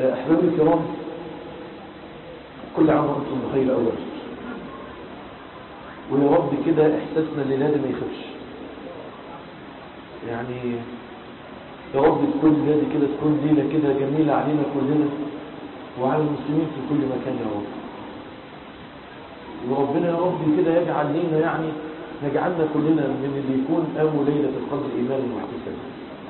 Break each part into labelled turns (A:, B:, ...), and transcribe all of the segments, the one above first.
A: أحبابي الكرام، كل عام وأنتم بخير أول، ويا رب كده إحساسنا الليلة ما يخفش. يعني يا رب تكون ليلة كده تكون ليلة كده جميلة علينا كلنا وعلى المسلمين في كل مكان يا رب. وربنا يا رب كده يجعل لينا يعني يجعلنا كلنا من اللي يكون قاموا ليلة القدر إيمانا واحتسابا.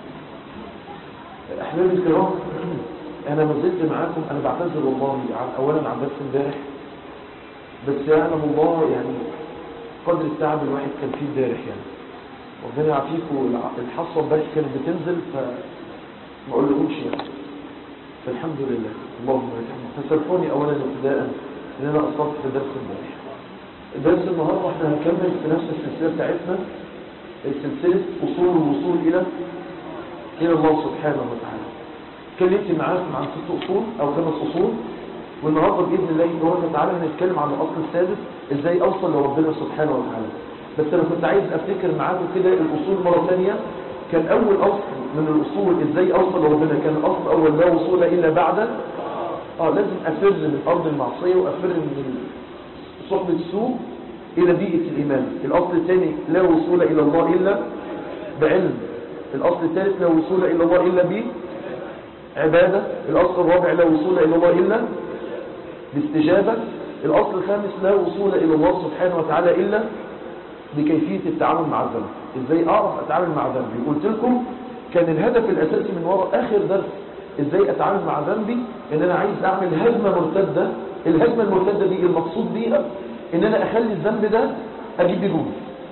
A: أحبابي الكرام، أنا ما زلت معاكم. أنا بعتذر والله أولا عن درس امبارح، بس يعلم الله يعني قدر التعب الواحد كان فيه امبارح. يعني ربنا يعافيكم. الحصة امبارح كانت بتنزل فما اقولكمش يعني، فالحمد لله اللهم لك الحمد. فسامحوني أولا ابتداء إن أنا قصرت في درس امبارح. درس النهارده احنا هنكمل في نفس السلسلة بتاعتنا، سلسلة أصول الوصول إلى الله سبحانه وتعالى. اتكلمت معاكم عن 6 أصول أو 5 أصول، والنهارده بإذن الله تبارك وتعالى هنتكلم عن الأصل السادس، إزاي أوصل لربنا سبحانه وتعالى. بس أنا كنت عايز أفتكر معاكم كده الأصول مرة ثانية. كان أول أصل من الأصول إزاي أوصل لربنا، كان الأصل أول لا وصول إلا بعد لازم أفر من أرض المعصية وأفر من صحبة السوء إلى بيئة الإيمان. الأصل الثاني لا وصول إلى الله إلا بعلم. الأصل الثالث لا وصول إلى الله إلا بعبادة. الأصل الرابع لا وصول إلى الله إلا باستجابة. الأصل الخامس لا وصول إلى الله سبحانه وتعالى إلا بكيفية التعامل مع الذنب. إزاي أعرف أتعامل مع ذنبي؟ قلت لكم كان الهدف الأساسي من وراء آخر درس إزاي أتعامل مع ذنبي إن أنا عايز أعمل هجمة مرتدة. الهجمة المرتدة دي المقصود بيها إن أنا أخلي الذنب ده أجيب جون،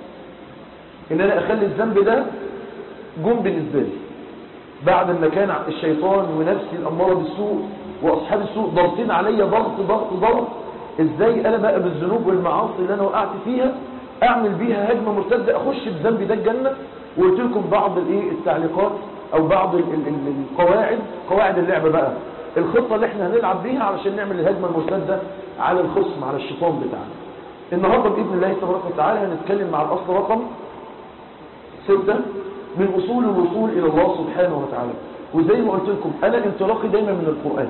A: إن أنا أخلي الذنب ده جون بالنسبة لي، بعد ما كان الشيطان ونفسي الأمارة بالسوء وأصحاب السوء ضغطين عليا ضغط. إزاي أنا بقى بالذنوب والمعاصي اللي أنا وقعت فيها أعمل بيها هجمة مرتدة أخش بذنبي ده الجنة. وقلت لكم بعض التعليقات أو بعض قواعد اللعبة بقى، الخطة اللي احنا هنلعب بيها علشان نعمل الهجمة المرتدة على الخصم، على الشيطان بتاعنا. النهاردة بإذن الله تبارك وتعالى هنتكلم مع الأصل رقم 6 من أصول الوصول إلى الله سبحانه وتعالى. وزي ما قلت لكم أنا انطلاقي دايما من القرآن،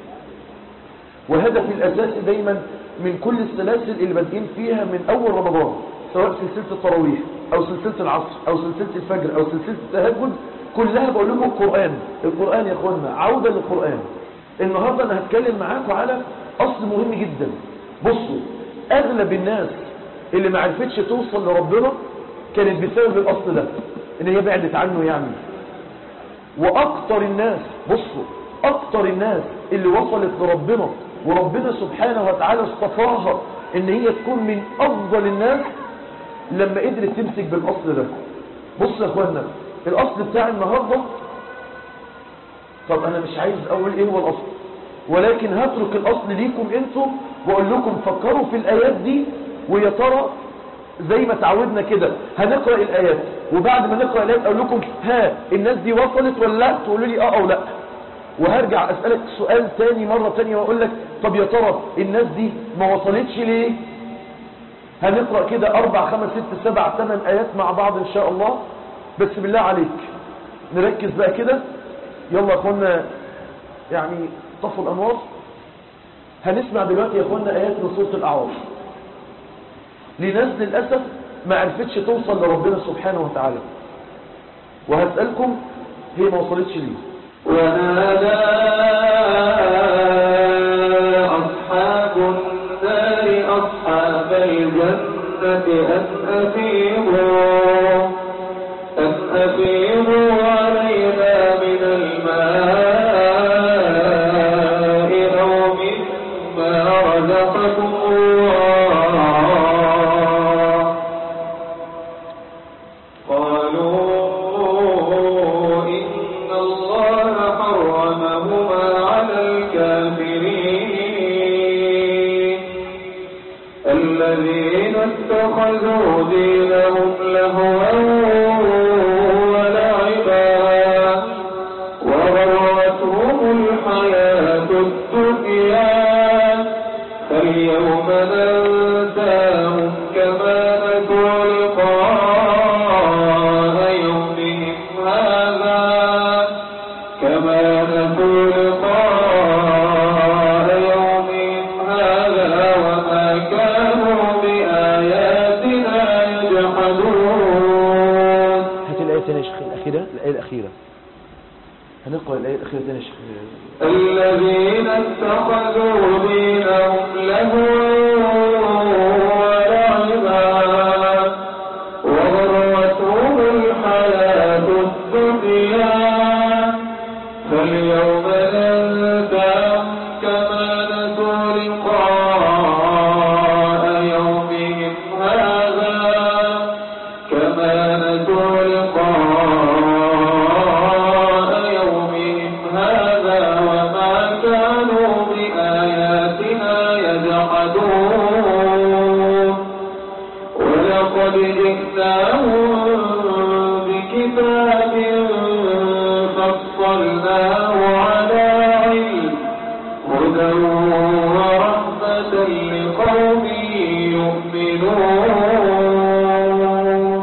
A: وهدفي الأساسي دايما من كل السلاسل اللي بادئين فيها من أول رمضان، سواء سلسلة التراويح أو سلسلة العصر أو سلسلة الفجر أو سلسلة التهجد، كلها بقول لكم القرآن يا أخوانا، عودة للقرآن. النهاردة أنا هتكلم معاكم على أصل مهم جدا. بصوا، أغلب الناس اللي ما عرفتش توصل لربنا كانت بسبب الأصل ده، إن هي بعدت عنه يعني. وأكتر الناس، بصوا، أكتر الناس اللي وصلت لربنا وربنا سبحانه وتعالى اصطفاها إن هي تكون من أفضل الناس لما قدرت تمسك بالأصل ده. بصوا يا أخوانا، الأصل بتاع النهاردة، طب أنا مش عايز أقول إيه هو الأصل، ولكن هترك الأصل ليكم أنتم وأقول لكم فكروا في الآيات دي. ويا ترى زي ما تعودنا كده هنقرأ الآيات، وبعد ما نقرأ الآيات أقول لكم الناس دي وصلت ولا لا، تقولوا لي أو لا. وهرجع أسألك سؤال تاني مرة تانية وأقول لك طب يا ترى الناس دي ما وصلتش ليه؟ هنقرأ كده 4 5 6 7 8 آيات مع بعض إن شاء الله. بس بالله عليك نركز بقى كده. يلا يا أخوانا، يعني طفوا الأنوار. هنسمع دلوقتي يا أخوانا آيات من سورة الأعراف لناس للأسف ما عرفتش توصل لربنا سبحانه وتعالى، وهسألكم هي ما وصلتش ليه.
B: ونادى أصحاب النار أصحاب الجنة أن أفيضوا علينا من الماء أو مما رزقكم الله. قالوا إن الله حرمهما على الكافرين الذين اتخذوا دينهم
A: تاني يا شيخ الأخيرة، الآية الأخيرة هنقرأ الآية الأخيرة تاني يا شيخ.
B: الذين اتخذوا دينهم لهوا ولعبا وغرتهم الحياة الدنيا فاليوم ننساهم كما نسوا لقاء يومهم هذا وما كانوا بآياتنا يجحدون ولقد جئناهم بكتاب فصلناه على علم هدى ورحمة لقوم يؤمنون.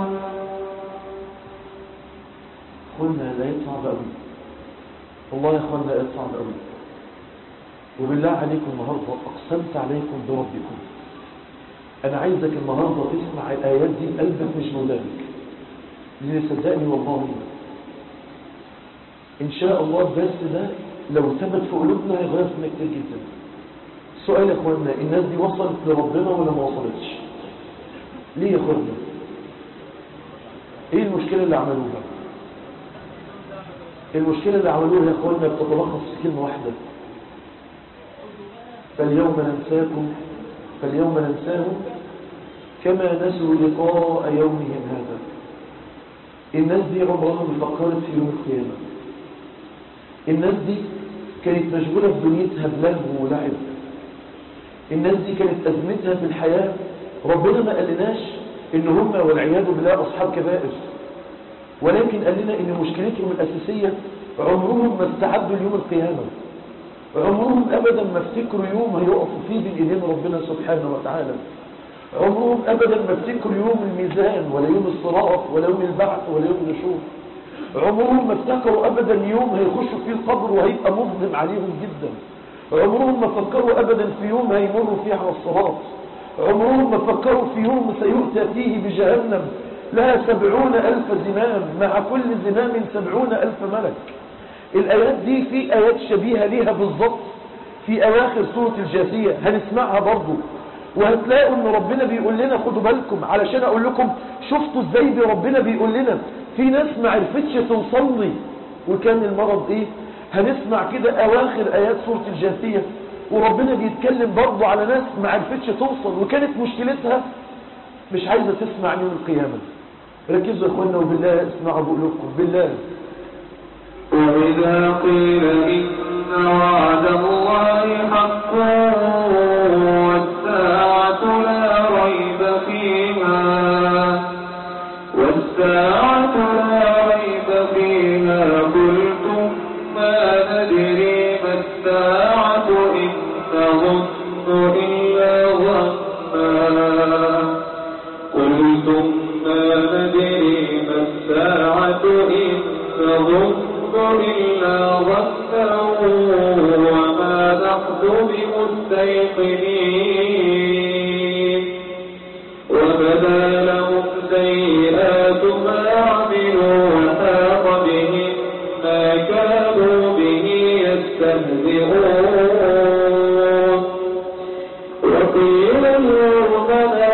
A: قلنا لا يصعب أوي والله يا أخوانا، لا يصعب أوي. وبالله عليكم النهاردة أقسمت عليكم بربكم أنا عايزك النهاردة تسمع الآيات دي قلبك مش مدامك، لأن صدقني والله إن شاء الله الدرس ده لو ثبت في قلوبنا هيغير فينا كتير جدا. سؤال يا أخوانا، الناس دي وصلت لربنا ولا ما وصلتش؟ ليه يا أخوانا؟ إيه المشكلة اللي عملوها؟ المشكلة اللي عملوها يا أخوانا بتتلخص في كلمة واحدة: فاليوم ننساهم كما نسوا لقاء يومهم هذا. الناس دي عمرها ما فكرت في يوم القيامة. الناس دي كانت مشغولة بدنيتها بلهو ولعب. الناس دي كانت أزمتها في الحياة ربنا ما قالناش إن هم والعياذ بالله أصحاب كبائر، ولكن قال لنا إن مشكلتهم الأساسية عمرهم ما استعدوا ليوم القيامة. عمرهم أبدا ما افتكروا يوم هيقفوا فيه بين إيدين ربنا سبحانه وتعالى. عمرهم أبدا ما افتكروا يوم الميزان ولا يوم الصراط ولا يوم البعث ولا يوم النشور. عمرهم ما افتكروا أبدا يوم هيخشوا فيه القبر وهيبقى مظلم عليهم جدا. عمرهم ما فكروا أبدا في يوم هيمروا فيه على الصراط. عمرهم ما فكروا في يوم سيؤتى فيه بجهنم لها 70,000 زمام، مع كل زمام 70,000 ملك. الآيات دي في آيات شبيهة ليها بالضبط في أواخر سورة الجاثية هنسمعها برضو، وهتلاقوا ان ربنا بيقول لنا خدوا بالكم، علشان اقول لكم شفتوا ازاي ربنا بيقول لنا في ناس ما عرفتش توصل لي وكان المرض ايه. هنسمع كده اواخر ايات سورة الجاثية وربنا بيتكلم برضو على ناس ما عرفتش توصل وكانت مشكلتها مش عايزة تسمع يوم القيامة. ركزوا يا اخوانا وبالله اسمعوا بقولكم بالله.
B: وإذا قيل إن وعد الله حق والساعة لا ريب فيها قلتم ما ندري ما الساعة إن نظن إلا ظنا قلتم ما ندري ما الساعة إن نظن إلا ظنا وما نحن بمستيقنين وبدا لهم سيئات ما عملوا وحاق بهم ما كانوا به يستهزئون وقيل اليوم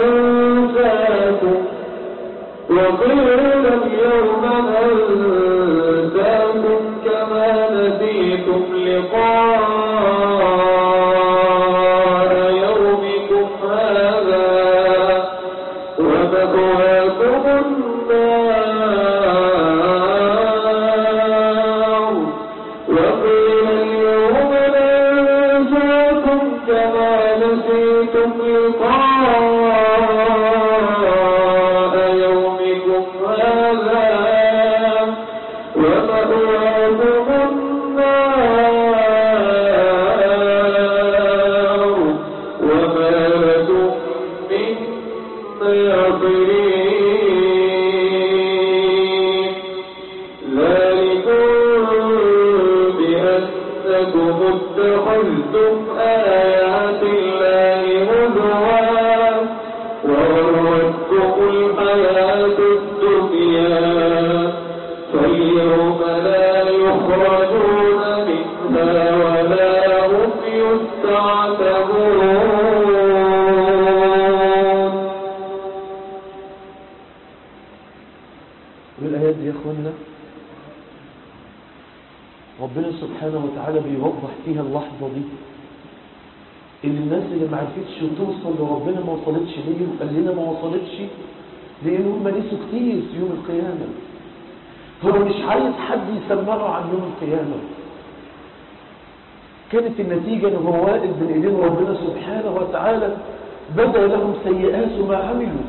B: ننساكم كما نسيتم لقاء يومكم هذا ومأواكم النار وقيل اليوم ننساكم كما نسيتم لقاء يومكم هذا ومأواكم النار وما لكم من ناصرين ذلكم بأنكم اتخذتم آيات الله هزوا وغرتكم الحياة الدنيا السعير فلا يخرجون منها ولا هم يستعتبون.
A: والآيات دي يا أخوانا ربنا سبحانه وتعالى بيوضح فيها اللحظة دي اللي الناس اللي ما عرفتش توصل لربنا ما وصلتش ليه، وقال لنا ما وصلتش لأن هم نسوا كتير في يوم القيامة. هو مش عايز حد يسمعه عن يوم القيامة. كانت النتيجة ان هو واقف بين ايدين ربنا سبحانه وتعالى بدأ لهم سيئات ما عملوا.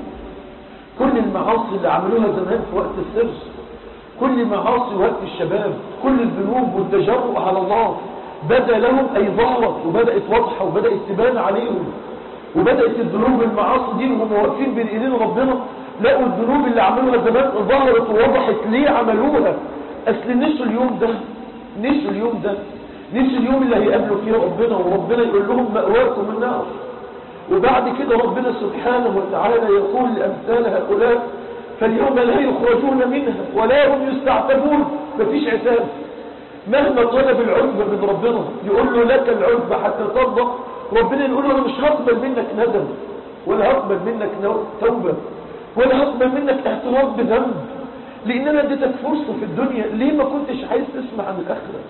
A: كل المعاصي اللي عملوها زمان في وقت السر، كل معاصي وقت الشباب، كل الذنوب والتجرؤ على الله بدأ لهم أي ظهرت وبدأت واضحة وبدأت تبان عليهم. وبدأت الذنوب المعاصي دي وهم واقفين بين ايدين ربنا لقوا الذنوب اللي عملوها زمان ظهرت ووضحت ليه عملوها. أصل نسوا اليوم ده، نسوا اليوم ده، نسوا اليوم اللي هيقابلوا فيه ربنا وربنا يقول لهم مأواكم النار. وبعد كده ربنا سبحانه وتعالى يقول لأمثال هؤلاء فاليوم لا يخرجون منها ولا هم يستعتبون. مفيش عتاب مهما طلب العتبة من ربنا يقول له لك العتبة حتى ترضى. ربنا يقول له أنا مش هقبل منك ندم ولا هقبل منك توبة ولا هقبل منك اعتراف بذنب لأن أنا اديتك فرصة في الدنيا. ليه ما كنتش عايز تسمع عن الآخرة؟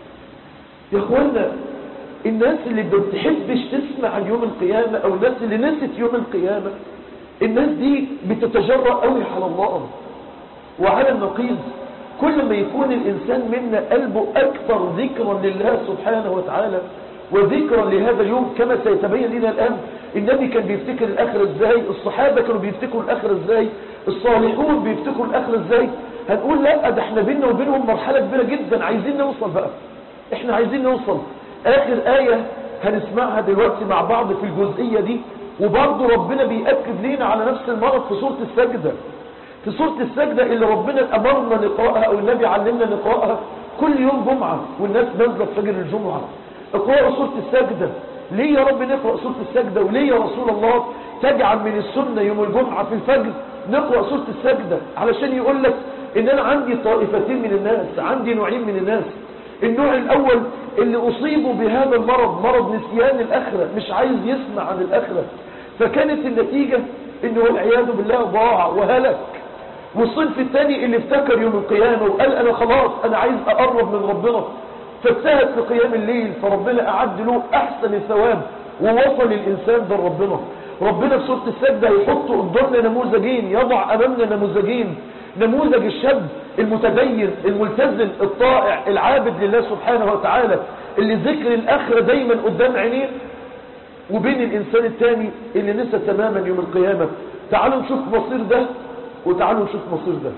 A: يا أخوانا الناس اللي بتحبش تسمع عن يوم القيامة أو الناس اللي نسيت يوم القيامة الناس دي بتتجرأ قوي على الله وعلى النقيض. كل ما يكون الإنسان منا قلبه أكثر ذكرا لله سبحانه وتعالى وذكرا لهذا اليوم كما سيتبين لنا الآن. النبي كان بيفتكر الآخرة ازاي، الصحابة كانوا بيفتكروا الآخرة ازاي، الصالحون بيفتكروا الآخرة ازاي. هنقول لا ده احنا بيننا وبينهم مرحلة كبيرة جدا، عايزين نوصل بقى، احنا عايزين نوصل. آخر آية هنسمعها دلوقتي مع بعض في الجزئية دي وبرضه ربنا بيأكد لينا على نفس المرض في سورة السجدة. في سورة السجدة اللي ربنا أمرنا نقرأها أو النبي علمنا نقرأها كل يوم جمعة والناس نازلة فجر الجمعة. اقرأوا سورة السجدة. ليه يا رب نقرأ سورة السجدة؟ وليه يا رسول الله تجعل من السنة يوم الجمعة في الفجر نقرأ سورة السجدة؟ علشان يقول لك إن أنا عندي طائفتين من الناس، عندي نوعين من الناس. النوع الأول اللي أصيبوا بهذا المرض، مرض نسيان الآخرة، مش عايز يسمع عن الآخرة، فكانت النتيجة إنه والعياذ بالله ضاع وهلك. والصنف الثاني اللي افتكر يوم القيامة وقال أنا خلاص أنا عايز أقرب من ربنا فاجتهد في قيام الليل فربنا أعد له أحسن الثواب ووصل الإنسان ده ربنا. ربنا في سورة السجدة يحط قدامنا نموذجين، يضع أمامنا نموذجين، نموذج الشاب المتدين الملتزم الطائع العابد لله سبحانه وتعالى اللي ذكر الآخرة دايما قدام عينيه، وبين الإنسان الثاني اللي نسى تماما يوم القيامة. تعالوا نشوف مصير ده وتعالوا نشوف مصير ده.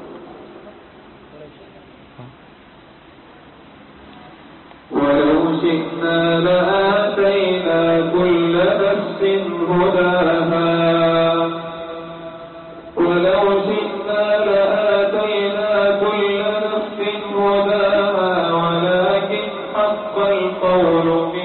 B: ولو شئنا لآتينا كل نفس هداها ولو شئنا لآتينا كل نفس هداها ولكن حق القول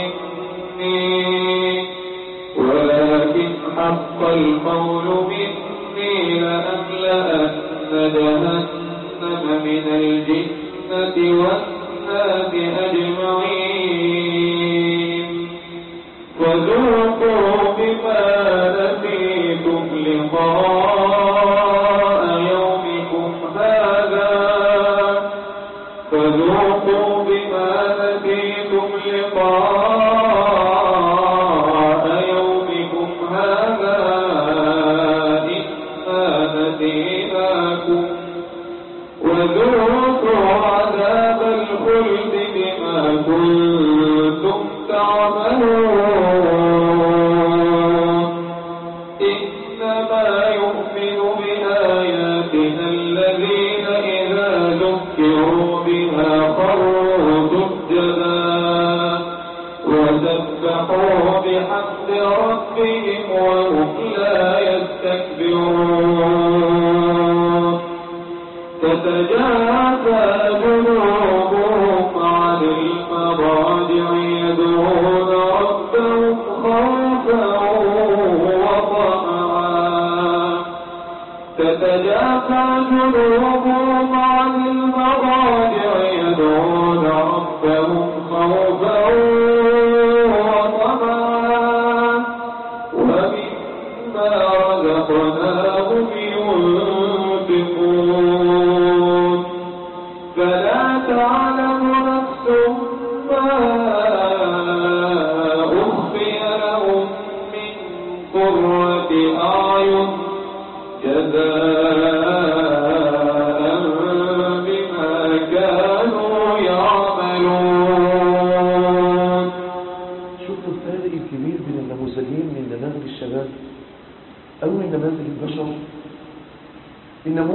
B: مني لأملأن جهنم من الجنة والناس أجمعين فذوقوا بما نسيتم لقاء يومكم هذا إنا نسيناكم وذوقوا عذاب الخلد بما كنتم تعملون إنما يؤمن بآياتنا الذين إذا ذكروا بها خروا سجدا وسبحوا بحمد ربهم وهم لا يستكبرون تتجافى جنوبهم عن المضاجع يدعون ربهم خوفا وطمعا تتجافى جنوبهم عن المضاجع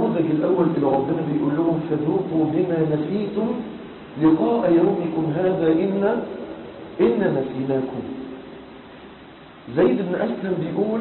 A: النموذج الأول اللي ربنا بيقول لهم فذوقوا بما نسيتم لقاء يومكم هذا إن نسيناكم. زيد بن أسلم بيقول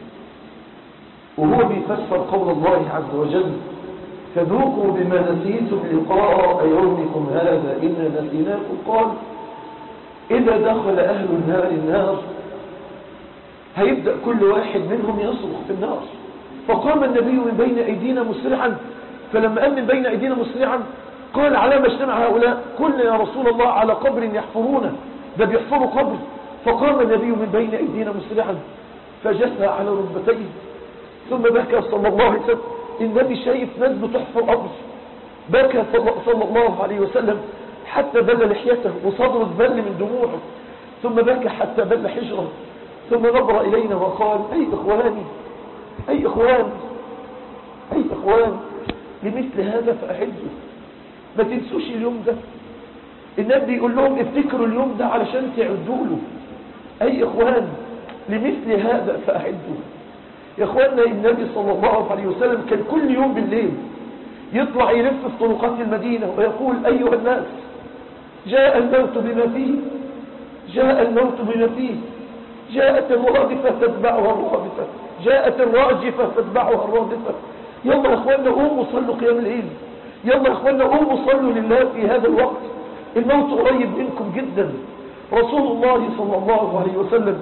A: وهو بيفسر قول الله عز وجل فذوقوا بما نسيتم لقاء يومكم هذا إن نسيناكم، قال إذا دخل أهل النار هيبدأ كل واحد منهم يصرخ في النار. فقام النبي من بين أيدينا مسرعا، فلما قام من بين أيدينا مسرعا قال على ما اجتمع هؤلاء؟ قلنا يا رسول الله على قبر يحفرونه، ده بيحفروا قبر. فقام النبي من بين أيدينا مسرعا فجثى على ركبتيه ثم بكى صلى الله عليه وسلم. النبي شايف ناس بتحفر قبر، بكى صلى الله عليه وسلم حتى بل لحيته وصدره بل من دموعه، ثم بكى حتى بل حجره، ثم نظر إلينا وقال أي إخواني أي إخوان أي إخوان لمثل هذا فأعدوا، ما تنسوش اليوم ده. النبي يقول لهم افتكروا اليوم ده علشان تعدوا له. أي إخوان لمثل هذا فأعدوا. يا إخواننا النبي صلى الله عليه وسلم كان كل يوم بالليل يطلع يلف في طرقات المدينة ويقول أيها الناس جاء الموت بما فيه، جاء الموت بما فيه، جاءت الرادفة تتبعها الرادفة، جاءت الراجفة تتبعها الرادفة. يلا يا إخواننا قوموا صلوا قيام الليل، يلا يا إخواننا قوموا صلوا لله في هذا الوقت، الموت قريب منكم جدا. رسول الله صلى الله عليه وسلم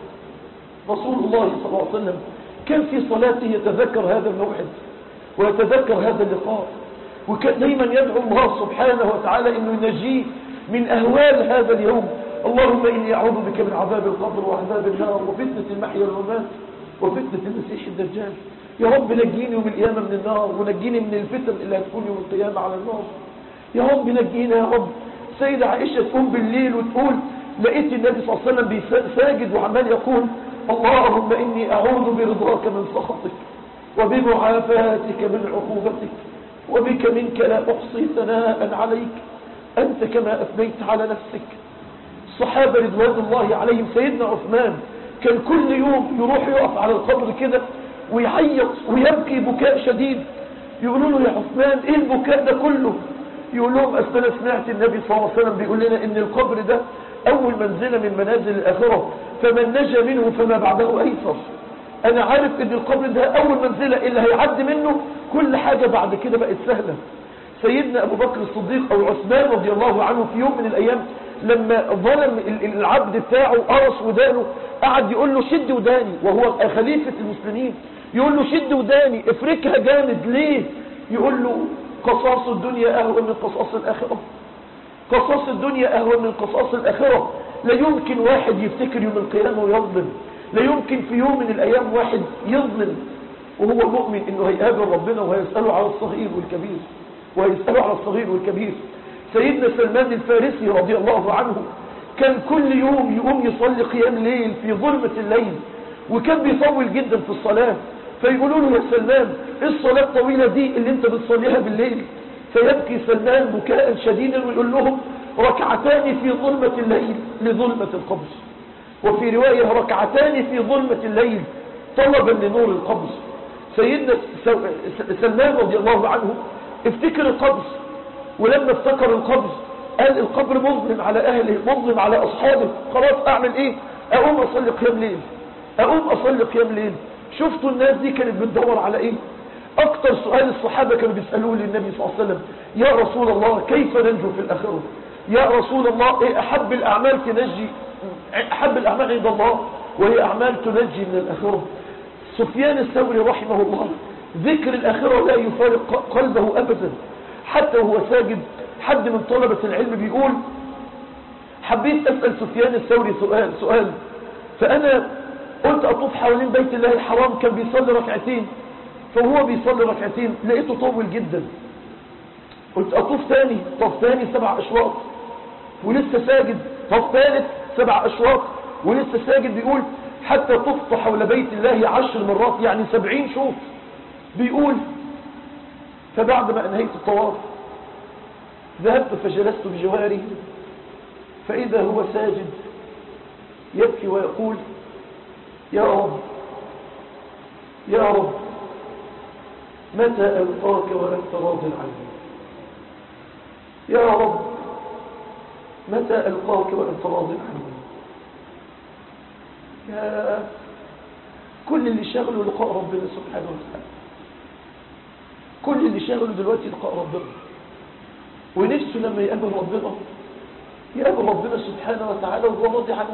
A: كان في صلاته يتذكر هذا الموعد ويتذكر هذا اللقاء، وكان دايما يدعو الله سبحانه وتعالى انه ينجيه من اهوال هذا اليوم. اللهم اني اعوذ بك من عذاب القبر وعذاب النار وفتنة المحيا والممات وفتنة المسيح الدجال. يا رب نجيني يوم القيامة من النار، ونجيني من الفتن اللي هتكون يوم القيامة على النار. يا رب نجينا يا رب. سيدة عائشة تقوم بالليل وتقول لقيت النبي صلى الله عليه وسلم ساجد وعمال يقول اللهم إني أعوذ برضاك من سخطك وبمعافاتك من عقوبتك وبك منك لا أحصي ثناء عليك أنت كما أثنيت على نفسك. الصحابة رضوان الله عليهم سيدنا عثمان كان كل يوم يروح يقف على القبر كده ويعيط ويبكي بكاء شديد. يقولوا له يا عثمان ايه البكاء ده كله؟ يقول لهم أصل أنا سمعت النبي صلى الله عليه وسلم بيقول لنا ان القبر ده اول منزلة من منازل الاخرة، فمن نجا منه فما بعده ايسر. انا عارف ان القبر ده اول منزلة اللي هيعدي منه كل حاجة بعد كده بقت سهلة. سيدنا ابو بكر الصديق او عثمان رضي الله عنه في يوم من الايام لما ظلم العبد بتاعه قرص ودانه قعد يقول له شد وداني، وهو خليفة المسلمين يقول له شد وداني افركها جامد ليه؟ يقول له قصاص الدنيا اهون من قصاص الاخرة، قصاص الدنيا اهون من قصاص الاخرة. لا يمكن واحد يفتكر يوم القيامة ويظلم، لا يمكن في يوم من الايام واحد يظلم وهو مؤمن انه هيقابل ربنا وهيسأله على الصغير والكبير، وهيسأله على الصغير والكبير. سيدنا سلمان الفارسي رضي الله عنه كان كل يوم يقوم يصلي قيام ليل في ظلمة الليل، وكان بيطول جدا في الصلاة. فيقولوا له يا سلمان ايه الصلاة الطويلة دي اللي انت بتصليها بالليل؟ فيبكي سلمان بكاء شديدا ويقول لهم ركعتان في ظلمة الليل لظلمة القبر، وفي رواية ركعتان في ظلمة الليل طلبا لنور القبر. سيدنا سلمان رضي الله عنه افتكر القبر، ولما افتكر القبر قال القبر مظلم على اهله مظلم على اصحابه، خلاص اعمل ايه؟ اقوم اصلي قيام ليل، اقوم اصلي قيام ليل. شفتوا الناس دي كانت بتدور على ايه؟ اكتر سؤال الصحابة كانوا بيسألوه للنبي صلى الله عليه وسلم يا رسول الله كيف ننجو في الاخرة؟ يا رسول الله ايه احب الاعمال تنجي، احب الاعمال عند الله وهي اعمال تنجي من الاخرة. سفيان الثوري رحمه الله ذكر الاخرة لا يفارق قلبه ابدا، حتى وهو ساجد. حد من طلبة العلم بيقول حبيت اسأل سفيان الثوري سؤال، فانا قلت اطوف حوالين بيت الله الحرام، كان بيصلي ركعتين، فهو بيصلي ركعتين لقيته طول جدا. قلت اطوف تاني، طوف تاني 7 اشواط ولسه ساجد، طوف ثالث 7 اشواط ولسه ساجد. بيقول حتى طفت حول بيت الله 10 مرات يعني 70 شوط. بيقول فبعد ما انهيت الطواف ذهبت فجلست بجواره فإذا هو ساجد يبكي ويقول يا رب يا رب متى ألقاك وأنت راض عني؟ يا رب متى ألقاك وأنت راض عني؟ يا كل اللي شغله لقاء ربنا سبحانه وتعالى، كل اللي شغله دلوقتي لقاء ربنا، ونفسه لما يقابل ربنا سبحانه وتعالى وهو راضي عنه.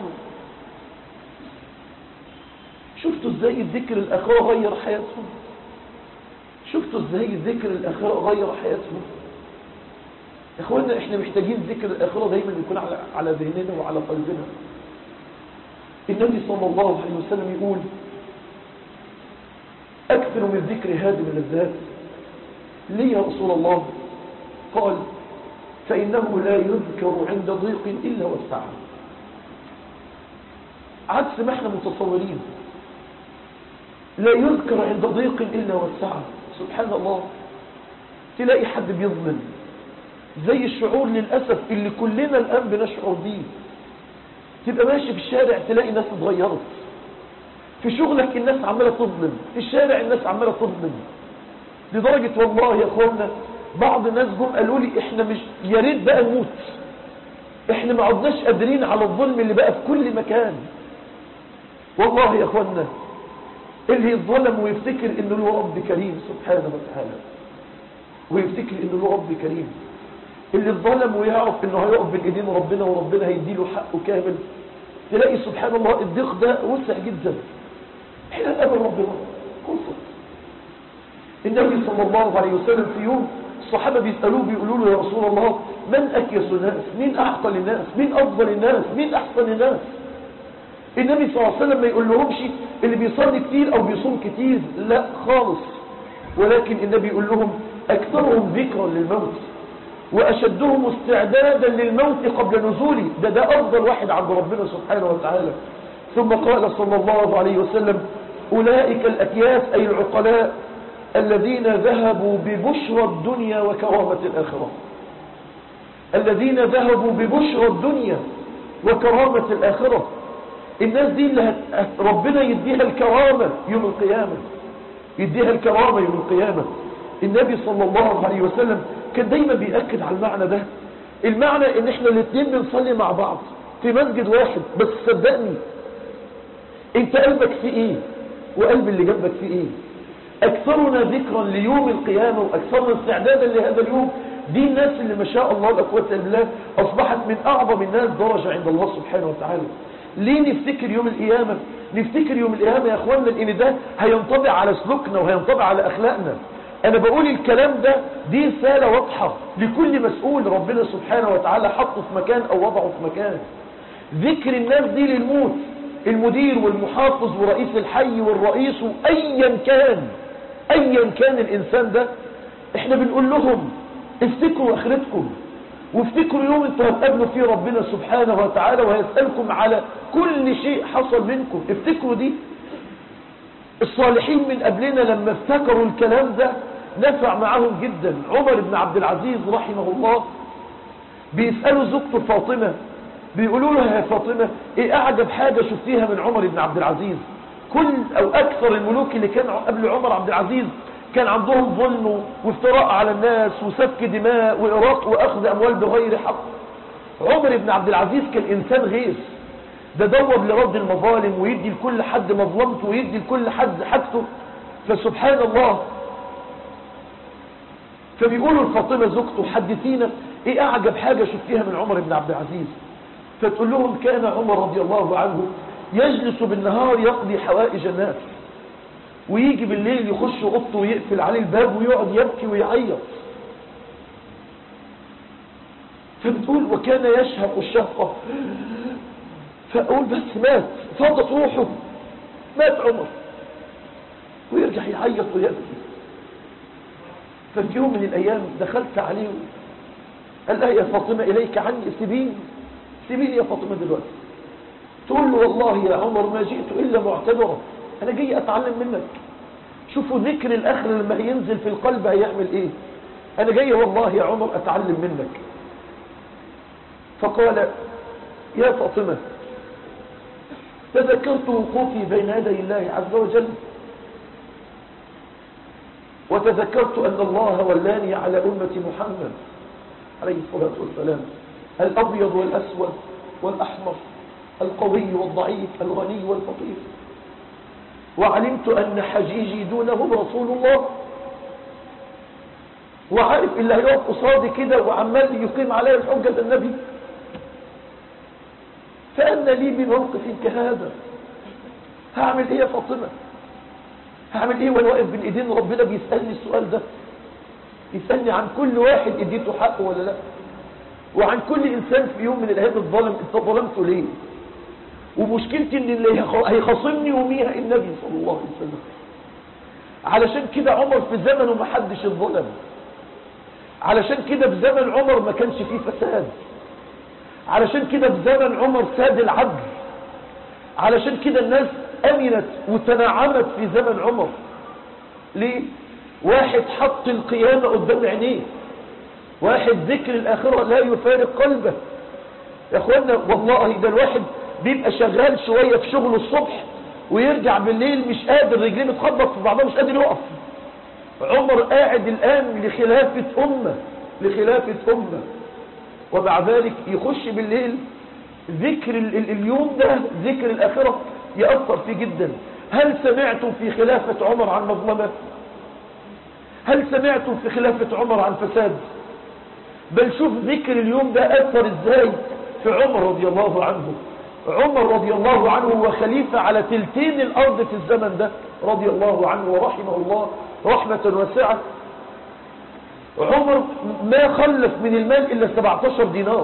A: شفتوا ازاي الذكر الآخرة غير حياتهم؟ شفتوا ازاي الذكر الآخرة غير حياتهم؟ يا اخوانا احنا محتاجين ذكر الآخرة دايما يكون على ذهننا وعلى قلبنا. النبي صلى الله عليه وسلم يقول أكثر من ذكر هادم اللذات. ليه يا رسول الله؟ قال فإنه لا يذكر عند ضيق إلا وسعه. عكس ما احنا متصورين، لا يذكر عند ضيق إلا وسعه. سبحان الله، تلاقي حد بيظلم، زي الشعور للأسف اللي كلنا الآن بنشعر بيه. تبقى ماشي في الشارع تلاقي ناس اتغيرت، في شغلك الناس عمالة تظلم، في الشارع الناس عمالة تظلم، لدرجة والله يا اخوانا بعض الناس جم قالوا لي احنا مش يا ريت بقى نموت، احنا ما عدناش قادرين على الظلم اللي بقى في كل مكان. والله يا اخوانا اللي يتظلم ويفتكر انه له رب كريم سبحانه وتعالى، ويفتكر انه له رب كريم، اللي اتظلم ويعرف انه هيقف بين ايدين ربنا وربنا هيديله حقه كامل، تلاقي سبحان الله الضيق ده وسع جدا. احنا نقابل ربنا خلصت. النبي صلى الله عليه وسلم في يوم الصحابة بيسألوه بيقولوا له يا رسول الله من أكيس الناس؟ مين أعقل الناس؟ مين أفضل الناس؟ مين أحسن الناس؟ النبي صلى الله عليه وسلم ما يقول لهمش اللي بيصلي كتير أو بيصوم كتير، لا خالص، ولكن النبي يقول لهم أكثرهم ذكرا للموت وأشدهم استعدادا للموت قبل نزوله. ده أفضل واحد عند ربنا سبحانه وتعالى. ثم قال صلى الله عليه وسلم أولئك الأكياس أي العقلاء الذين ذهبوا ببشرى الدنيا وكرامة الآخرة. الذين ذهبوا ببشرى الدنيا وكرامة الآخرة. الناس دي اللي ربنا يديها الكرامة يوم القيامة، يديها الكرامة يوم القيامة. النبي صلى الله عليه وسلم كان دايما بيأكد على المعنى ده، المعنى ان احنا الاثنين بنصلي مع بعض في مسجد واحد، بس صدقني انت قلبك في ايه وقلب اللي جنبك في ايه. اكثرنا ذكرا ليوم القيامة واكثرنا استعدادا لهذا اليوم، دي الناس اللي ما شاء الله لا قوة الا بالله اصبحت من اعظم الناس درجة عند الله سبحانه وتعالى. ليه نفتكر يوم القيامة؟ نفتكر يوم القيامة يا اخواننا لان ده هينطبع على سلوكنا وهينطبع على اخلاقنا. انا بقول الكلام ده دي رسالة واضحة لكل مسؤول ربنا سبحانه وتعالى حطه في مكان او وضعه في مكان. ذكر الناس دي للموت، المدير والمحافظ ورئيس الحي والرئيس ايا كان الانسان ده، احنا بنقول لهم افتكروا اخرتكم وافتكروا يوم انتوا هتقابلوا فيه ربنا سبحانه وتعالى وهيسألكم على كل شيء حصل منكم. افتكروا دي. الصالحين من قبلنا لما افتكروا الكلام ده نفع معهم جدا. عمر بن عبد العزيز رحمه الله بيسألوا زوجته فاطمة، بيقولوا لها يا فاطمة ايه اعجب حاجة شفتيها من عمر بن عبد العزيز؟ كل او اكثر الملوك اللي كانوا قبل عمر عبد العزيز كان عندهم ظلم وافتراء على الناس وسفك دماء وإراق واخذ اموال بغير حق. عمر بن عبد العزيز كان انسان غيث، ده دوب لرد المظالم ويدي لكل حد مظلمته ويدي لكل حد حاجته. فسبحان الله، فبيقولوا لفاطمة زوجته حدثينا ايه اعجب حاجة شفتيها من عمر بن عبد العزيز؟ فتقول لهم كان عمر رضي الله عنه يجلس بالنهار يقضي حوائج الناس، ويجي بالليل يخش اوضته ويقفل عليه الباب ويقعد يبكي ويعيط. فبتقول وكان يشهق الشهقة، فأقول بس مات، فاضت روحه، مات عمر، ويرجع يعيط ويبكي. ففي يوم من الأيام دخلت عليه قال يا فاطمة إليك عني، سيبيني يا فاطمة دلوقتي. تقول له والله يا عمر ما جئت إلا معتبرا، أنا جاي أتعلم منك. شوفوا ذكر الآخر لما ينزل في القلب هيعمل إيه. أنا جاي والله يا عمر أتعلم منك. فقال يا فاطمة تذكرت وقوفي بين يدي الله عز وجل، وتذكرت أن الله ولاني على أمة محمد عليه الصلاة والسلام، الأبيض والأسود والأحمر، القوي والضعيف، الغني والفقير، وعلمت أن حجيجي دونهم رسول الله، وعارف اللي هيقف قصادي كده وعمال يقيم علي الحجة ده النبي. فأن لي بموقف كهذا، هعمل ايه يا فاطمة؟ هعمل ايه وانا واقف بين ايدين ربنا بيسألني السؤال ده؟ يسألني عن كل واحد اديته حقه ولا لا، وعن كل انسان في يوم من الايام اتظلم، انت ظلمته ليه؟ ومشكلتي ان اللي هيخاصمني يوميها النبي صلى الله عليه وسلم. علشان كده عمر في زمنه ما حدش اتظلم، علشان كده في زمن عمر ما كانش فيه فساد، علشان كده في زمن عمر ساد العدل، علشان كده الناس امنت وتنعمت في زمن عمر. ليه؟ واحد حط القيامة قدام عينيه، واحد ذكر الآخرة لا يفارق قلبه. يا اخوانا والله ده الواحد بيبقى شغال شوية في شغله الصبح ويرجع بالليل مش قادر، رجليه متخبط في بعضها مش قادر يقف. عمر قاعد الآن لخلافة أمة، ومع ذلك يخش بالليل ذكر اليوم ده، ذكر الآخرة يأثر فيه جدا. هل سمعتم في خلافة عمر عن مظلمة؟ هل سمعتم في خلافة عمر عن فساد؟ بل شوف ذكر اليوم ده أثر ازاي في عمر رضي الله عنه. عمر رضي الله عنه وخليفة على تلتين الأرض في الزمن ده رضي الله عنه ورحمه الله رحمة واسعة. عمر ما خلف من المال إلا 17 دينار.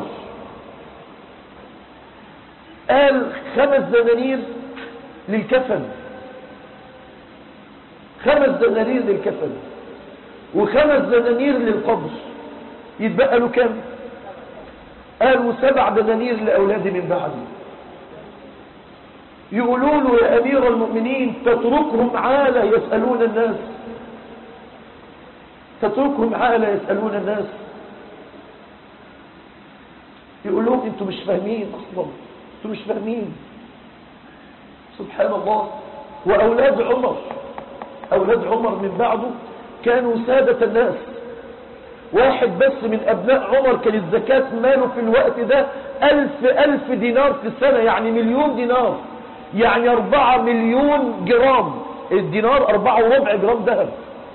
A: قال 5 دنانير للكفن، 5 دنانير للكفن و5 دنانير للقبر، يتبقى له كم؟ قالوا 7 دنانير لأولادي من بعدي. يقولوا له يا أمير المؤمنين تتركهم عالة يسألون الناس، تتركهم عالة يسألون الناس. يقول لهم انتوا مش فاهمين اصلا، انتوا مش فاهمين. سبحان الله. وأولاد عمر من بعده كانوا سادة الناس. واحد بس من أبناء عمر كان الزكاة ماله في الوقت ده 1000 دينار في السنة، يعني 1,000,000 دينار، يعني 4 مليون جرام. الدينار 4.25 جرام ذهب.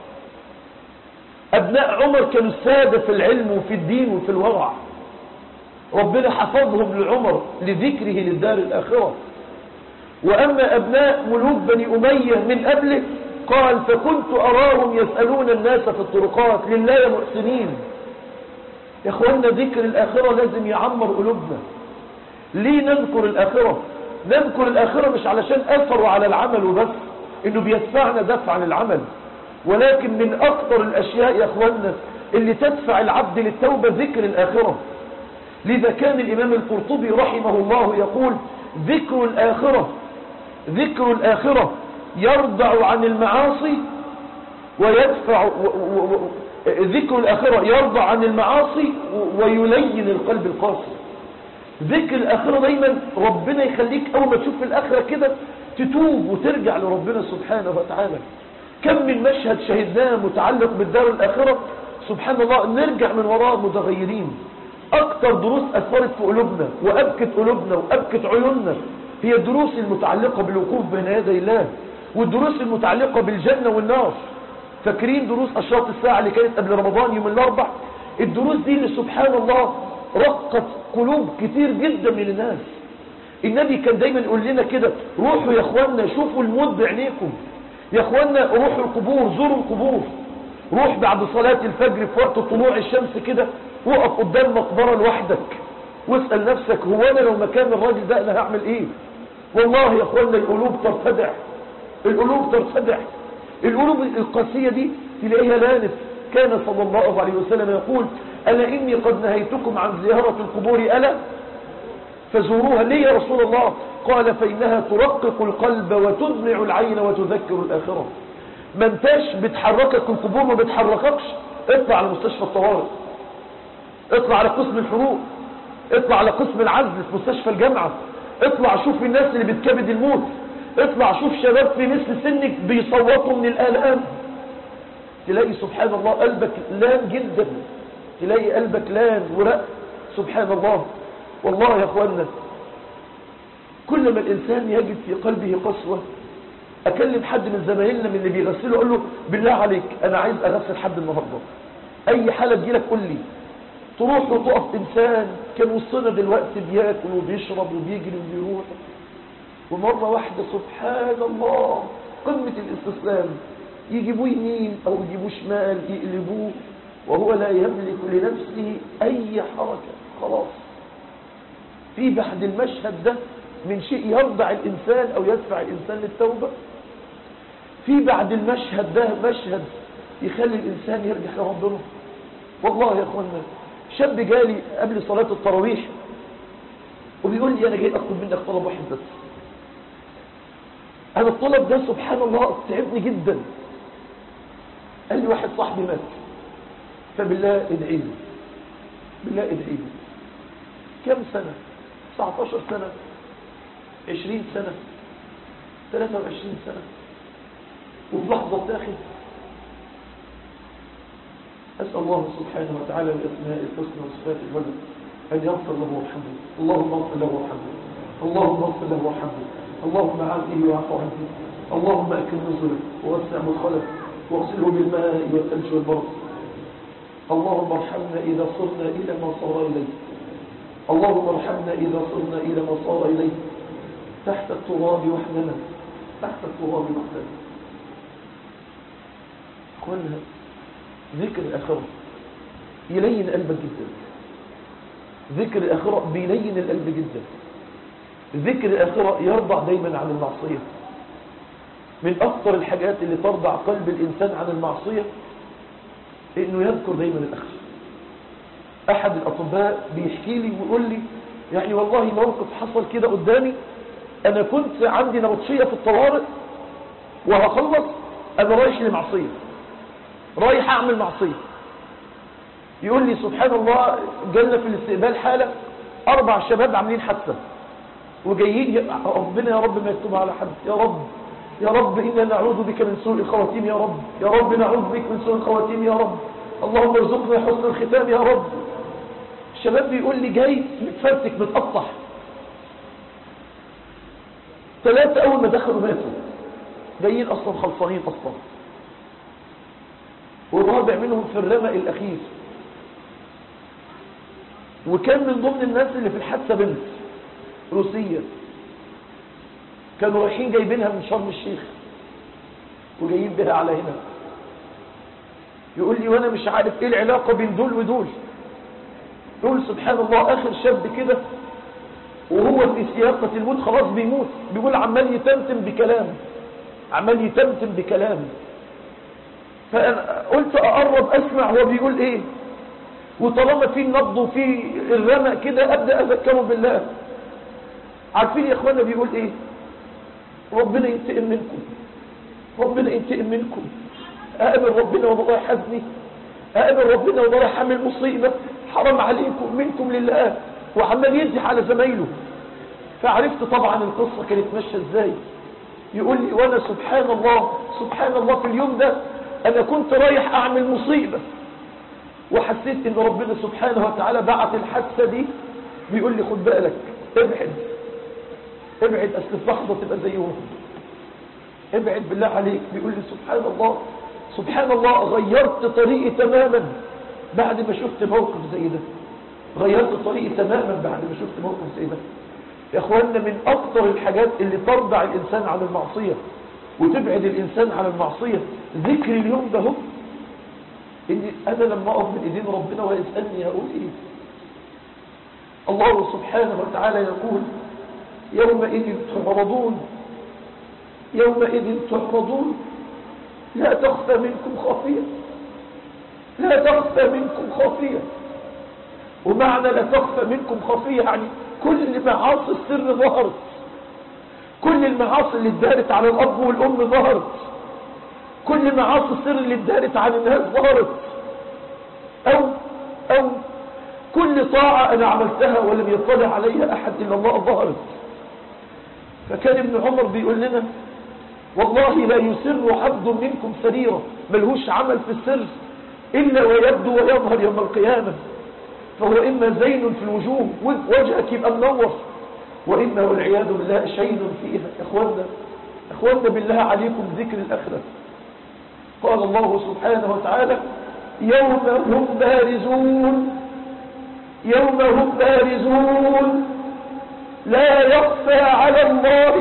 A: أبناء عمر كانوا السادة في العلم وفي الدين وفي الورع. ربنا حفظهم لعمر لذكره للدار الآخرة. وأما أبناء ملوك بني أمية من قبله قال فكنت أراهم يسألون الناس في الطرقات لله يا محسنين. يا أخوانا ذكر الآخرة لازم يعمر قلوبنا. ليه نذكر الآخرة؟ نذكر الآخرة مش علشان أثروا على العمل وبس، إنه بيدفعنا دفع عن العمل، ولكن من أكثر الأشياء يا أخوانا اللي تدفع العبد للتوبة ذكر الآخرة. لذا كان الإمام القرطبي رحمه الله يقول ذكر الآخرة يردع عن المعاصي ويدفع ذكر الآخرة يرضى عن المعاصي ويلين القلب القاسي. ذكر الآخرة دايما ربنا يخليك أول ما تشوف الآخرة كده تتوب وترجع لربنا سبحانه وتعالى. كم من مشهد شهدناه متعلق بالدار الآخرة سبحان الله نرجع من وراء متغيرين. أكثر دروس أثرت في قلوبنا وأبكت قلوبنا وأبكت عيوننا هي الدروس المتعلقة بالوقوف بين يدي الله، والدروس المتعلقة بالجنة والنار. فاكرين دروس أشراط الساعة اللي كانت قبل رمضان يوم الأربع؟ الدروس دي اللي سبحان الله رقت قلوب كتير جدا من الناس. النبي كان دايما يقول لنا كده روحوا يا اخوانا شوفوا الموت بعينيكم، يا اخوانا روحوا القبور، زوروا القبور. روح بعد صلاة الفجر في وقت طلوع الشمس كده وقف قدام مقبرة لوحدك واسأل نفسك هو انا لو مكان الراجل ده انا هعمل ايه؟ والله يا اخوانا القلوب ترتدع، القلوب ترتدع. القلوب القاسية دي تلاقيها لانف. كان صلى الله عليه وسلم يقول ألا إني قد نهيتكم عن زيارة القبور ألا فزوروها. ليه يا رسول الله؟ قال فإنها ترقق القلب وتدمع العين وتذكر الآخرة. ما انتاش بتحركك القبور ما بتحرككش، اطلع على مستشفى الطوارئ، اطلع على قسم الحروق، اطلع على قسم العزل في مستشفى الجامعة، اطلع شوف الناس اللي بتكبد الموت، اطلع شوف شباب في مثل سنك بيصوتوا من الآلام. تلاقي سبحان الله قلبك لان جدا، تلاقي قلبك لان ورق سبحان الله. والله يا اخوانا كل ما الانسان يجد في قلبه قسوة، اكلم حد من زمايلنا من اللي بيغسلوا اقول له بالله عليك انا عايز اغسل حد النهارده، اي حالة تجيلك قول لي، تروح وتقف انسان كان وسطنا دلوقتي بياكل وبيشرب وبيجري وبيروح، ومرة واحدة سبحان الله قمة الاستسلام يجيبوه يمين او يجيبوه شمال يقلبوه وهو لا يملك لنفسه اي حركة خلاص. في بعد المشهد ده من شيء يرضع الانسان او يدفع الانسان للتوبة، في بعد المشهد ده مشهد يخلي الانسان يرجع لربنا. والله يا اخوانا شاب جالي قبل صلاة التراويح وبيقول لي انا جاي اطلب منك طلب واحد بس، انا الطلب ده سبحان الله تعبني جدا. قال لي واحد صاحبي مات فبالله ادعي لي، بالله ادعي لي. كم سنة؟ 19 سنة، 20 سنة، 23 سنة، وفي لحظة تاخد. أسأل الله سبحانه وتعالى بأسماء الحسنى وصفات الولد أن يغفر له وارحمه. اللهم اغفر له وارحمه، اللهم اغفر له وارحمه، اللهم عافيه واعف عنه، اللهم أكرم نزله ووسع مدخله واغسله بالماء والثلج والبرد. اللهم ارحمنا إذا صرنا إلى ما صار إليه، اللهم ارحمنا إذا صرنا إلى ما صار إليه، تحت التراب وحدنا، تحت التراب وحدنا. أخوانا ذكر الآخرة يلين قلبك جدا، ذكر الآخرة بيلين القلب جدا، ذكر الآخرة يرضع دايما عن المعصية. من أكثر الحاجات اللي ترضع قلب الإنسان عن المعصية إنه يذكر دايما الآخرة. أحد الأطباء بيحكي لي ويقول لي يعني والله موقف حصل كده قدامي، أنا كنت عندي نبطشية في الطوارئ وهخلص أنا رايح لمعصية، رايح أعمل معصية. يقول لي سبحان الله جالنا في الاستقبال حالة 4 شباب عاملين حادثة وجايين، ربنا يا رب ما يكتبها على حد، يا رب يا رب إنا نعوذ بك من سوء الخواتيم، يا رب يا رب نعوذ بك من سوء الخواتيم، يا رب اللهم ارزقنا حسن الختام يا رب. الشباب بيقول لي جاي متفرتك متقطع، 3 أول ما دخلوا ماتوا، جايين أصلا خلصانين أصلا، والرابع منهم في الرمق الأخير. وكان من ضمن الناس اللي في الحادثة بنت روسية كانوا رايحين جايبينها من شرم الشيخ وجايين بها على هنا. يقول لي وانا مش عارف ايه العلاقة بين دول ودول. يقول سبحان الله اخر شاب كده وهو في سياقة الموت خلاص بيموت، بيقول عمال يتمتم بكلام، عمال يتمتم بكلام. فانا قلت اقرب اسمع هو بيقول ايه، وطالما في النبض وفي الرمق كده ابدا اذكره بالله. عارفين يا اخوانا بيقول ايه؟ ربنا ينتقم منكم، ربنا ينتقم منكم، اقابل ربنا وانا رايح حزني، اقابل ربنا وانا رايح اعمل مصيبه، حرام عليكم منكم لله، وعمال يزح على زمايله. فعرفت طبعا القصه كانت ماشيه ازاي. يقول لي وانا سبحان الله سبحان الله في اليوم ده انا كنت رايح اعمل مصيبه، وحسيت ان ربنا سبحانه وتعالى بعت الحادثه دي بيقول لي خد بالك ابعد ابعد، اصل في لحظه تبقى زيهم، ابعد بالله عليك. بيقول لي سبحان الله سبحان الله غيرت طريقي تماما بعد ما شفت موقف زي ده، غيرت طريقي تماما بعد ما شفت موقف زي ده. يا اخوانا من اكتر الحاجات اللي ترضع الانسان عن المعصيه وتبعد الانسان عن المعصيه ذكر اليوم ده، هو ان انا لما اقف من ايدين ربنا ويسالني هقول ايه. الله سبحانه وتعالى يقول يومئذ تعرضون، يومئذ تعرضون لا تخفى منكم خافية، لا تخفى منكم خافية. ومعنى لا تخفى منكم خافية يعني كل معاصي السر ظهرت، كل المعاصي اللي اتدارت على الأب والأم ظهرت، كل معاصي السر اللي اتدارت عن الناس ظهرت، أو كل طاعة أنا عملتها ولم يطلع عليها أحد إلا الله ظهرت. فكان ابن عمر بيقول لنا والله لا يسر عبد منكم سريرة، ملهوش عمل في السر إلا ويبدو ويظهر يوم القيامة، فهو إما زين في الوجوه، وجهك يبقى منور، وإما والعياذ بالله شين فيها. إخواننا بالله عليكم ذكر الآخرة. قال الله سبحانه وتعالى يوم هم بارزون لا يخفى على الله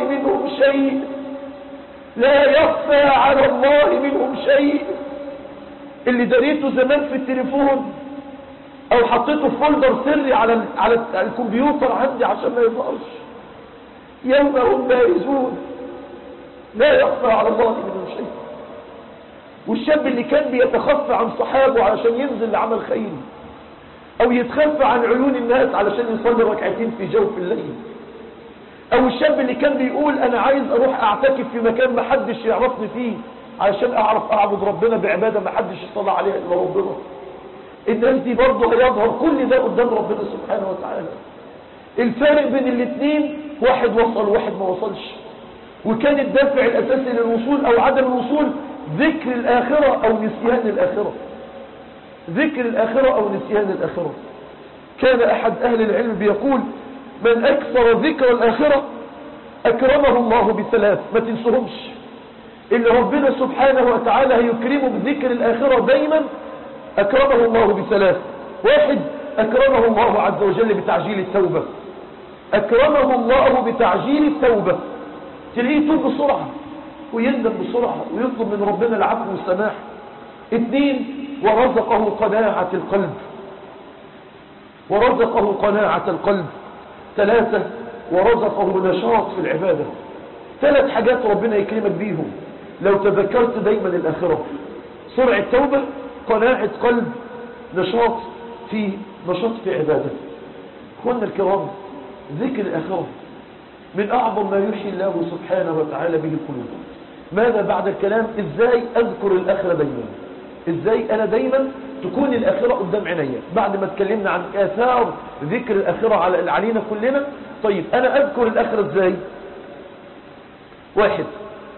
A: منهم شيء. اللي دريته زمان في التليفون او حطيته في فولدر سري على الكمبيوتر عندي عشان ما يظهرش، يوم هم بارزون لا يخفى على الله منهم شيء. والشاب اللي كان بيتخفى عن صحابه علشان ينزل لعمل خيري، او يتخفى عن عيون الناس علشان يصلي ركعتين في جوف الليل، او الشاب اللي كان بيقول انا عايز اروح اعتكف في مكان ما حدش يعرفني فيه علشان اعرف اعبد ربنا بعبادة ما حدش يصلي عليها الا ربنا. الناس دي برضه هيظهر كل ده قدام ربنا سبحانه وتعالى. الفارق بين الاثنين واحد وصل وواحد ما وصلش، وكان الدافع الاساسي للوصول او عدم الوصول ذكر الآخرة أو نسيان الآخرة. ذكر الآخرة أو نسيان الآخرة. كان أحد أهل العلم بيقول من أكثر ذكر الآخرة أكرمه الله بثلاث، ما تنسهمش، إلا ربنا سبحانه وتعالى هيكرمه بذكر الآخرة دايما، أكرمه الله بثلاث. واحد، أكرمه الله عز وجل بتعجيل التوبة. أكرمه الله بتعجيل التوبة، تلاقيه يتوب بسرعة ويندم بسرعة ويطلب من ربنا العفو والسماح. اثنين، ورزقه قناعة القلب. ثلاثة، ورزقه نشاط في العبادة. ثلاث حاجات ربنا يكرمك بيهم لو تذكرت دايما الآخرة: سرعة توبة، قناعة قلب، نشاط في عبادة. اخواننا الكرام، ذكر الآخرة من أعظم ما يحيي الله سبحانه وتعالى به القلوب. ماذا بعد الكلام؟ إزاي أذكر الآخرة دايما؟ إزاي أنا دايما تكون الآخرة قدام عينيا؟ بعد ما اتكلمنا عن آثار ذكر الآخرة علينا كلنا، طيب أنا أذكر الآخرة إزاي؟ واحد،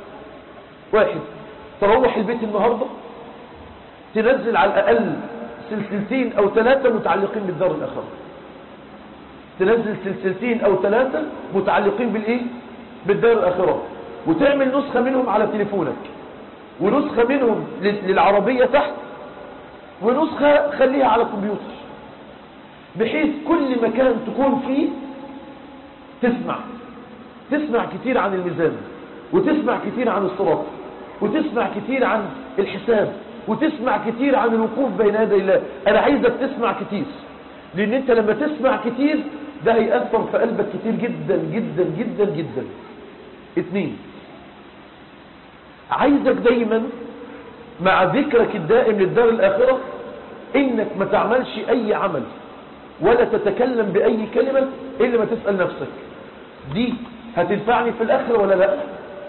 A: تروح البيت النهاردة تنزل على الأقل سلسلتين أو ثلاثة متعلقين بالدار الآخرة. تنزل سلسلتين أو ثلاثة متعلقين بالإيه؟ بالدار الآخرة، وتعمل نسخة منهم على تليفونك، ونسخة منهم للعربية تحت، ونسخة خليها على الكمبيوتر، بحيث كل مكان تكون فيه تسمع كتير عن الميزان، وتسمع كتير عن الصراط، وتسمع كتير عن الحساب، وتسمع كتير عن الوقوف بين يدي الله. أنا عايزك تسمع كتير، لأن أنت لما تسمع كتير ده هيأثر في قلبك كتير جدا جدا جدا جدا. اثنين، عايزك دايما مع ذكرك الدائم للدار الآخرة إنك ما تعملش أي عمل ولا تتكلم بأي كلمة إلا ما تسأل نفسك: دي هتنفعني في الآخرة ولا لا؟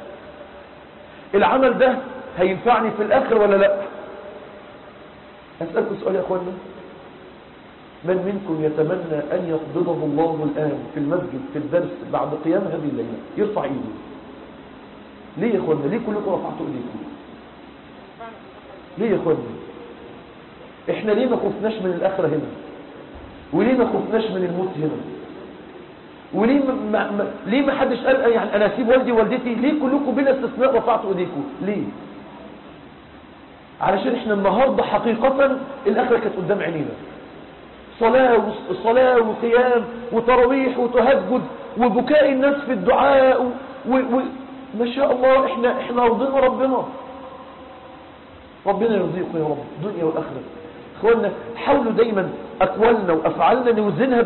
A: العمل ده هينفعني في الآخرة ولا لا؟ أسألكم سؤال يا أخوانا: من منكم يتمنى أن يقبضه الله الآن في المسجد في الدرس بعد قيام هذه الليلة؟ يرفع إيده. ليه يا أخوانا؟ ليه كلكم رفعتوا إيديكم؟ ليه يا أخوانا؟ إحنا ليه ما خفناش من الآخرة هنا؟ وليه ما خفناش من الموت هنا؟ وليه ليه ما حدش قال يعني أنا أسيب والدي ووالدتي؟ ليه كلكم بلا استثناء رفعتوا إيديكم؟ ليه؟ علشان إحنا النهاردة حقيقة الآخرة كانت قدام عينينا. صلاة وقيام وتراويح وتهجد وبكاء الناس في الدعاء ما شاء الله. احنا رضينا ربنا يرضيكم يا رب الدنيا والآخرة. اخوانا، حاولوا دايما أقوالنا وأفعالنا نوزنها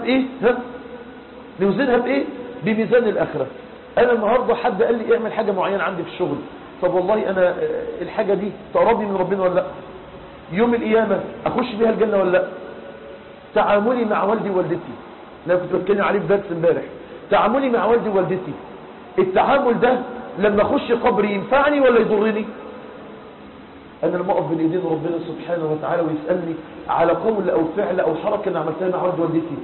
A: بإيه؟ بميزان الآخرة. أنا النهاردة حد قال لي اعمل حاجة معينة عندي في الشغل، طب والله أنا الحاجة دي تقربني من ربنا ولا لا؟ يوم القيامة أخش بيها الجنة ولا لا؟ تعاملي مع والدي ووالدتي، لا كنت بتكلم عليه في درس امبارح. تعاملي مع والدي ووالدتي، التعامل ده لما اخش قبري ينفعني ولا يضرني؟ انا لما اقف بين ايدين ربنا سبحانه وتعالى ويسالني على قول او فعل او حركه انا عملتها مع والدي ووالدتي،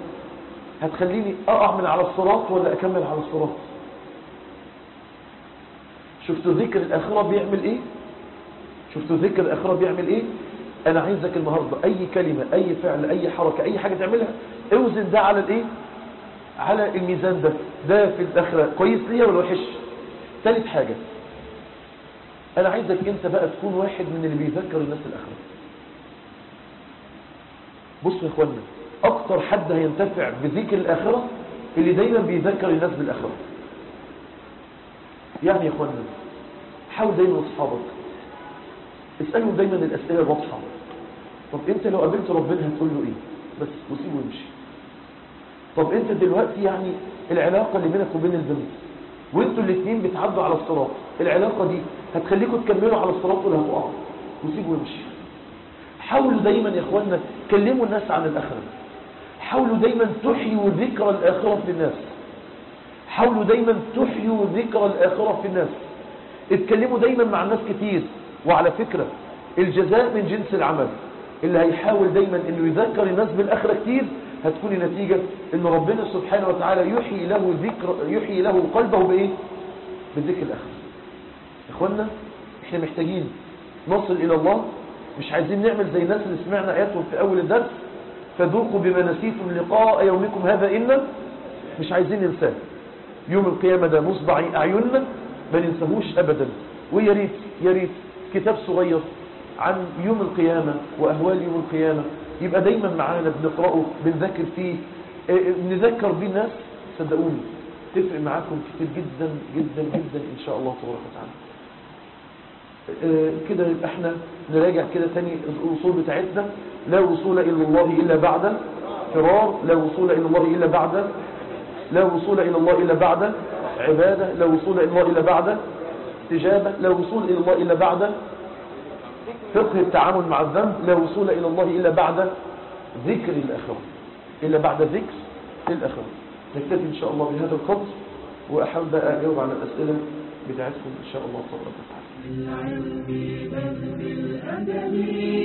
A: هتخليني اقع من على الصراط ولا اكمل على الصراط؟ شفتوا ذكر الآخرة بيعمل ايه؟ شفتوا ذكر الآخرة بيعمل ايه؟ انا عايزك النهاردة اي كلمة اي فعل اي حركة اي حاجة تعملها اوزن ده على الايه؟ على الميزان ده في الآخرة كويس ليا ولا وحش؟ ثالث حاجة انا عايزك انت بقى تكون واحد من اللي بيذكر الناس الآخرة. بصوا يا اخوانا، اكتر حد هينتفع بذكر الآخرة اللي دايما بيذكر الناس بالآخرة. يعني يا اخوانا حاول دايما اصحابك اسألهم دايما الأسئلة الواضحة. طب انت لو قابلت ربنا هتقول له ايه؟ بس وسيبه يمشي. طب انت دلوقتي يعني العلاقة اللي بينك وبين البنت وانتوا الاثنين بتعدوا على الصراط، العلاقة دي هتخليكم تكملوا على الصراط ولا هتقعوا؟ وسيبه يمشي. حاولوا دايما يا اخوانا كلموا الناس عن الآخرة. حاولوا دايما تحيوا ذكر الآخرة في الناس. حاولوا دايما تحيوا ذكر الآخرة في الناس. اتكلموا دايما مع الناس كتير. وعلى فكرة الجزاء من جنس العمل. اللي هيحاول دايما انه يذكر الناس بالآخرة كتير هتكون النتيجة ان ربنا سبحانه وتعالى يحيي له قلبه بايه؟ بذكر الآخرة. اخوانا احنا محتاجين نصل الى الله. مش عايزين نعمل زي الناس اللي سمعنا اياتهم في اول الدرس فذوقوا بما نسيتم لقاء يومكم هذا إن مش عايزين ننساه. يوم القيامة ده مصبع أعيننا ما ننساهوش أبدا. ويا ريت يا ريت كتاب صغير عن يوم القيامة وأهوال يوم القيامة يبقى دايما معانا بنقرأه بنذكر فيه نذكر بيه الناس. صدقوني تفرق معاكم كتير جدا جدا جدا إن شاء الله تبارك وتعالى. كده احنا نراجع كده تاني الأصول بتاعتنا. لا وصول إلى الله إلا بعد فرار، لا وصول إلى الله إلا بعد، لا وصول إلى الله إلا بعد عبادة، لا وصول إلى الله إلا بعد استجابة، لا وصول إلى الله إلا بعد فقه التعامل مع الذنب، لا وصول إلى الله إلا بعد ذكر الآخرة، إلا بعد ذكر الآخرة. نكتفي إن شاء الله بهذا القدر وأحاول بقى أجاوب على الأسئلة بتاعتكم إن شاء الله تبارك وتعالى.